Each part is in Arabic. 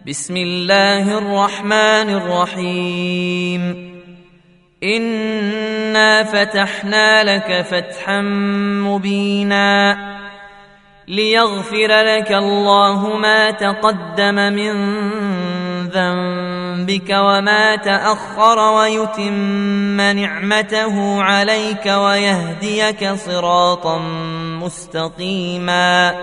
بسم الله الرحمن الرحيم. إنا فتحنا لك فتحا مبينا ليغفر لك الله ما تقدم من ذنبك وما تأخر ويتم نعمته عليك ويهديك صراطا مستقيما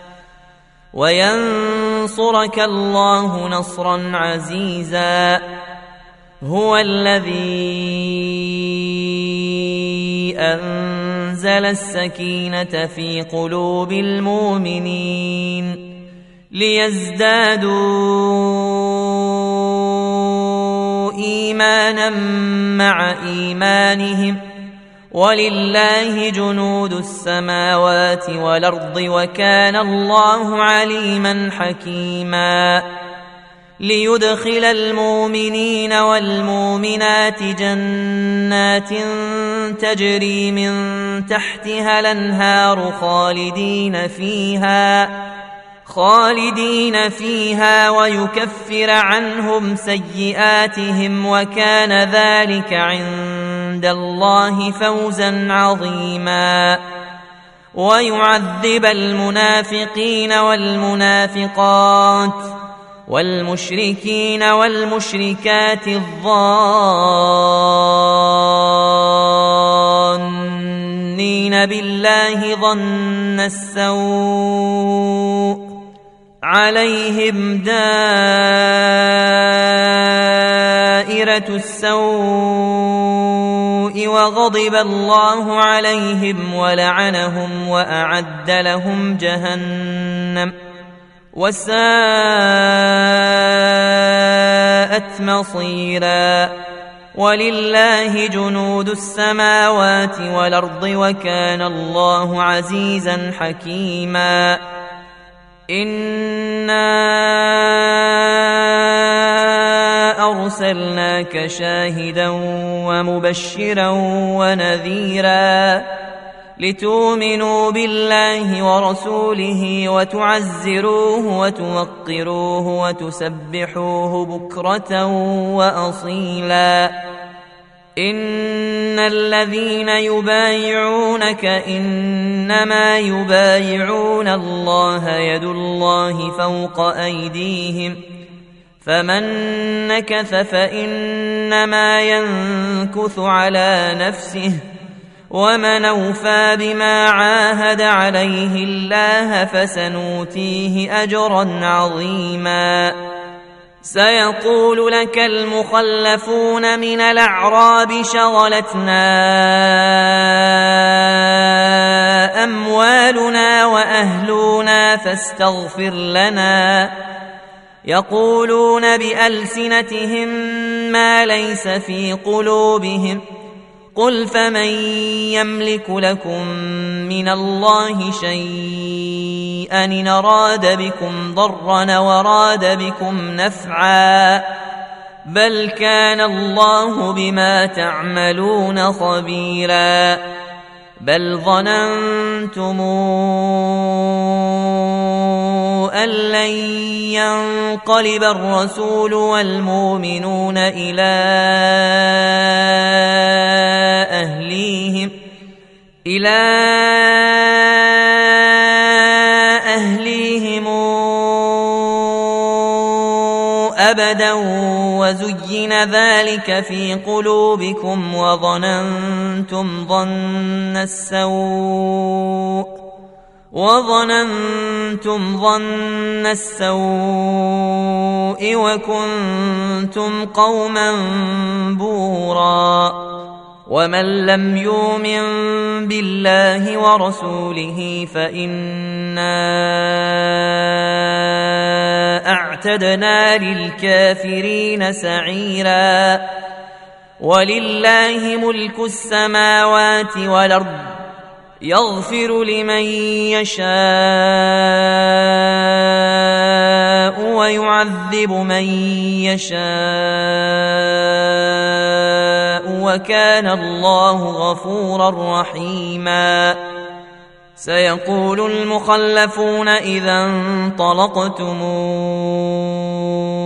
وينصرك الله نصرا عزيزا. هو الذي أنزل السكينة في قلوب المؤمنين ليزدادوا إيمانا مع إيمانهم ولله جنود السماوات والأرض وكان الله عليما حكيما. ليدخل المؤمنين والمؤمنات جنات تجري من تحتها الأنهار خالدين فيها ويكفر عنهم سيئاتهم وكان ذلك عند الله فوزا عظيما. ويعذب المنافقين والمنافقات والمشركين والمشركات الظانين بالله ظن السوء عليهم دائرة السوء وغضب الله عليهم ولعنهم وأعد لهم جهنم وساءت مصيرا. ولله جنود السماوات والأرض وكان الله عزيزا حكيما. إنا أرسلناك شاهدا ومبشرا ونذيرا لتؤمنوا بالله ورسوله وتعزروه وتوقروه وتسبحوه بكرة وأصيلا. إن الذين يبايعونك إنما يبايعون الله يد الله فوق أيديهم فمن نكث فإنما ينكث على نفسه ومن أوفى بما عاهد عليه الله فسنؤتيه أجرا عظيما. سيقول لك المخلفون من الأعراب شغلتنا أموالنا وأهلنا فاستغفر لنا. يقولون بألسنتهم ما ليس في قلوبهم قل فمن يملك لكم من الله شيئا إن أراد بكم ضرا وراد بكم نفعا بل كان الله بما تعملون خبيرا. بل ظننتم أن لن ينقلب الرسول والمؤمنون إلى أهليهم أبدا وزين ذلك في قلوبكم وظننتم ظن السوء وكنتم قوما بورا. ومن لم يؤمن بالله ورسوله فإنا أعتدنا للكافرين سعيرا. ولله ملك السماوات والأرض يغفر لمن يشاء ويعذب من يشاء وكان الله غفورا رحيما. سيقول المخلفون إذا انطلقتم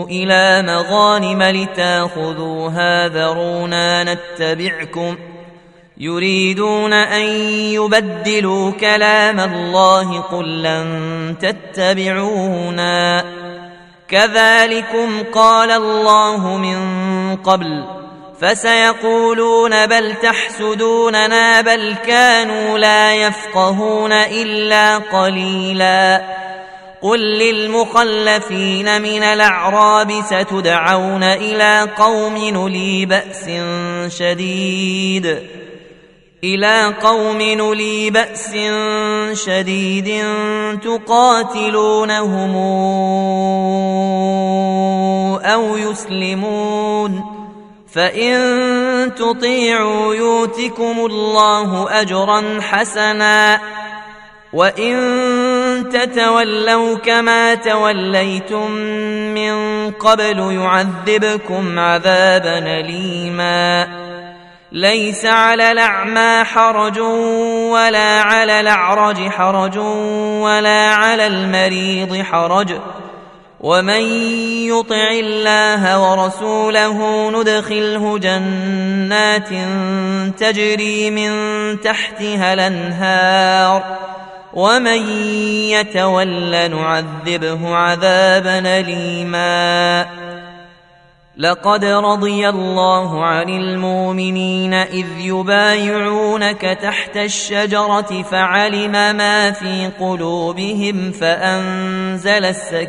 إلى مغانم لتاخذوها ذرونا نتبعكم يريدون أن يبدلوا كلام الله قل لن تتبعونا كذلكم قال الله من قبل فسيقولون بل تحسدوننا بل كانوا لا يفقهون إلا قليلا قل للمخلفين من الأعراب ستدعون إلى قوم نولي بأس شديد تقاتلونهم أو يسلمون فإن تطيعوا يؤتكم الله أجرا حسنا وإن تتولوا كما توليتم من قبل يعذبكم عذابا أليما ليس على الأعمى حرج ولا على الأعرج حرج ولا على المريض حرج ومن يطع الله ورسوله ندخله جنات تجري من تحتها الأنهار ومن يتول نعذبه عذابا أليما لقد رضي الله عن المؤمنين إذ يبايعونك تحت الشجرة فعلم ما في قلوبهم فأنزل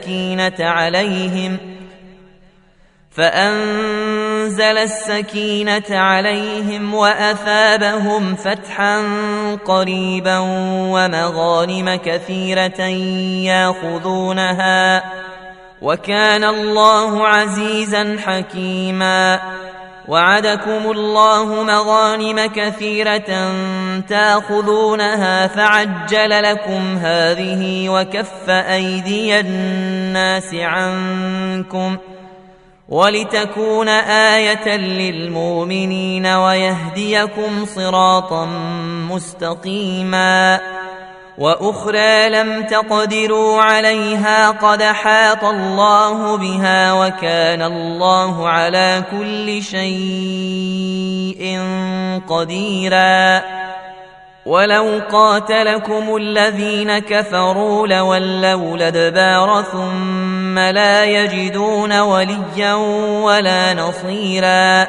السكينة عليهم وأثابهم فتحا قريبا ومغانم كثيرة ياخذونها وكان الله عزيزا حكيما وعدكم الله مغانم كثيرة تاخذونها فعجل لكم هذه وكف أيدي الناس عنكم ولتكون آية للمؤمنين ويهديكم صراطا مستقيما وأخرى لم تقدروا عليها قد حاط الله بها وكان الله على كل شيء قديرا ولو قاتلكم الذين كفروا لولوا الأدبار ثم لا يجدون وليا ولا نصيرا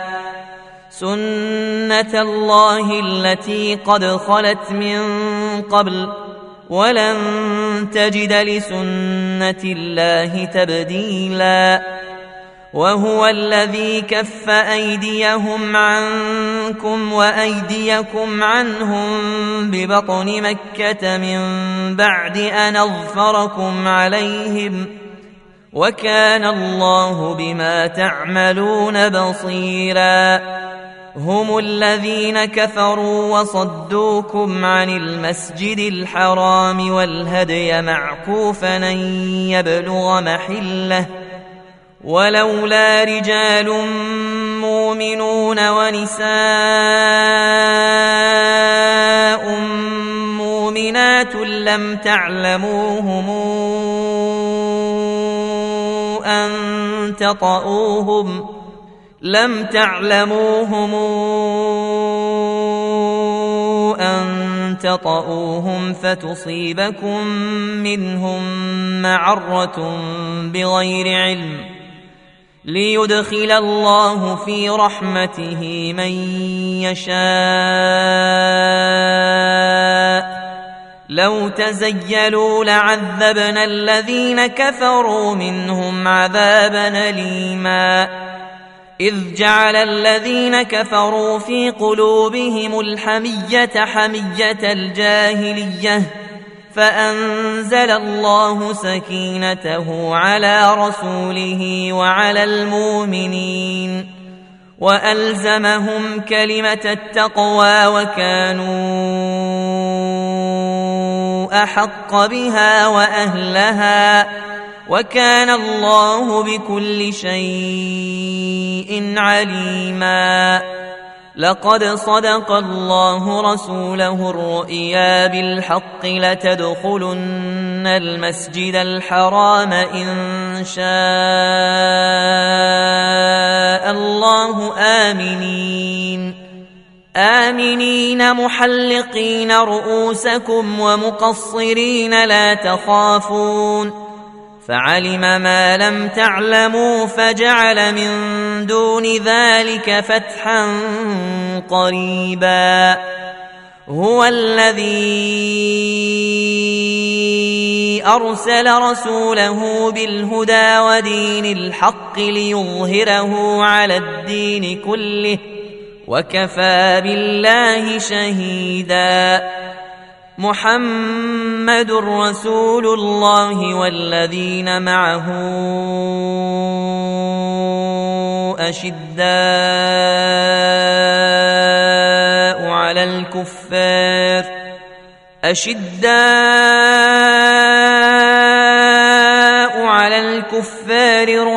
سنة الله التي قد خلت من قبل ولن تجد لسنة الله تبديلا وهو الذي كف أيديهم عنكم وأيديكم عنهم ببطن مكة من بعد أن أظفركم عليهم وكان الله بما تعملون بصيرا هم الذين كفروا وصدوكم عن المسجد الحرام والهدي معكوفا أن يبلغ محله ولولا رجال مؤمنون ونساء مؤمنات لم تعلموهم أن تطؤوهم فتصيبكم منهم معرة بغير علم ليدخل الله في رحمته من يشاء لو تزيلوا لعذبنا الذين كفروا منهم عذابا أليما إذ جعل الذين كفروا في قلوبهم الحمية حمية الجاهلية فأنزل الله سكينته على رسوله وعلى المؤمنين وألزمهم كلمة التقوى وكانوا أحق بها وأهلها وكان الله بكل شيء عليما لقد صدق الله رسوله الرؤيا بالحق لتدخلن المسجد الحرام إن شاء الله آمنين محلقين رؤوسكم ومقصرين لا تخافون فعلم ما لم تعلموا فجعل من دون ذلك فتحا قريبا هو الذي أرسل رسوله بالهدى ودين الحق ليظهره على الدين كله وكفى بالله شهيدا محمد رسول الله والذين معه أشداء على الكفار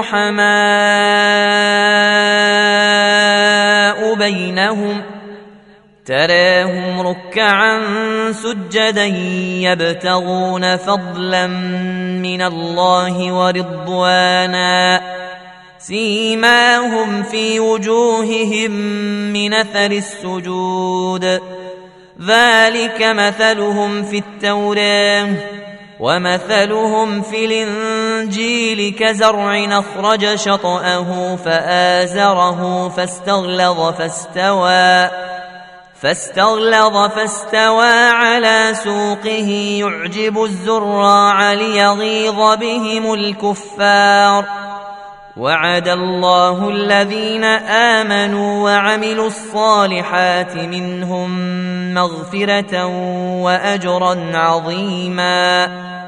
رحماء بينهم تراهم ركعا سجدا يبتغون فضلا من الله ورضوانا سيماهم في وجوههم من أثر السجود ذلك مثلهم في التوراة ومثلهم في الإنجيل كزرع أخرج شطأه فآزره فاستغلظ فاستوى على سوقه يعجب الزراع ليغيظ بهم الكفار وعد الله الذين آمنوا وعملوا الصالحات منهم مغفرة وأجرا عظيما